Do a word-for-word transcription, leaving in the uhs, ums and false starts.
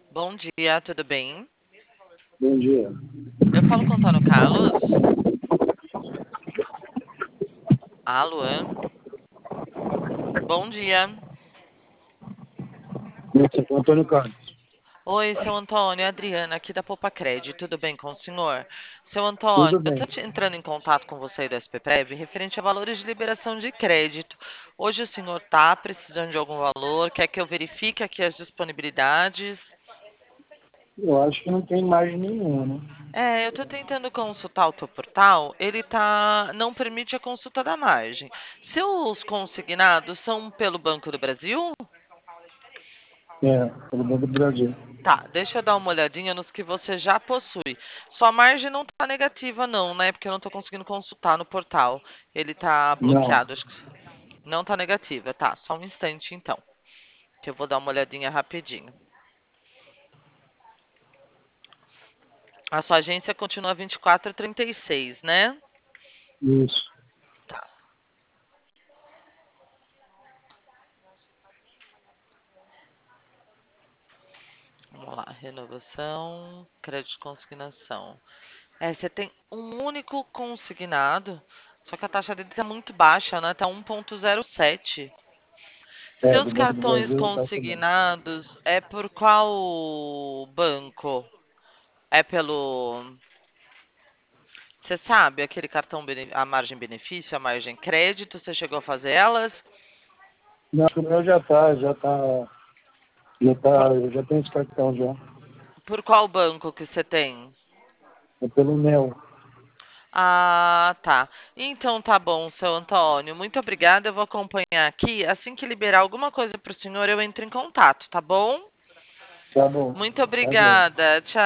Bom dia, tudo bem? Bom dia. Eu falo com o Antônio Carlos. Alô? Bom dia. Esse é o Antônio Carlos. Oi, seu Antônio, é a Adriana aqui da Poupa Cred. Tudo bem com o senhor? Seu Antônio, Tudo eu bem. estou entrando em contato com você aí do S P Prev referente a valores de liberação de crédito. Hoje o senhor está precisando de algum valor? Quer que eu verifique aqui as disponibilidades? Eu acho que não tem margem nenhuma, né? É, eu estou tentando consultar o teu portal, ele tá, não permite a consulta da margem. Seus consignados são pelo Banco do Brasil? É, pelo Banco do Brasil. Tá, deixa eu dar uma olhadinha nos que você já possui. Sua margem não tá negativa não, né? Porque eu não tô conseguindo consultar no portal. Ele tá Não. bloqueado, acho que não tá negativa. Tá, só um instante então, que eu vou dar uma olhadinha rapidinho. A sua agência continua vinte e quatro trinta e seis, né? Isso. Tá. Vamos lá, renovação, crédito de consignação. É, você tem um único consignado, só que a taxa dele tá muito baixa, né? Tá um ponto zero sete. É, Seus do Banco do cartões Brasil tá bem. consignados é por qual banco? É pelo. Você sabe, aquele cartão, bene- a margem benefício, a margem crédito, você chegou a fazer elas? Não, o meu já tá, já tá, já Qua- tá, eu já tenho esse cartão já. Por qual banco que você tem? É pelo Mel. Ah, tá. Então tá bom, seu Antônio. Muito obrigada. Eu vou acompanhar aqui. Assim que liberar alguma coisa para o senhor, eu entro em contato, tá bom? Tá bom. Muito Tá bom. obrigada. Tchau.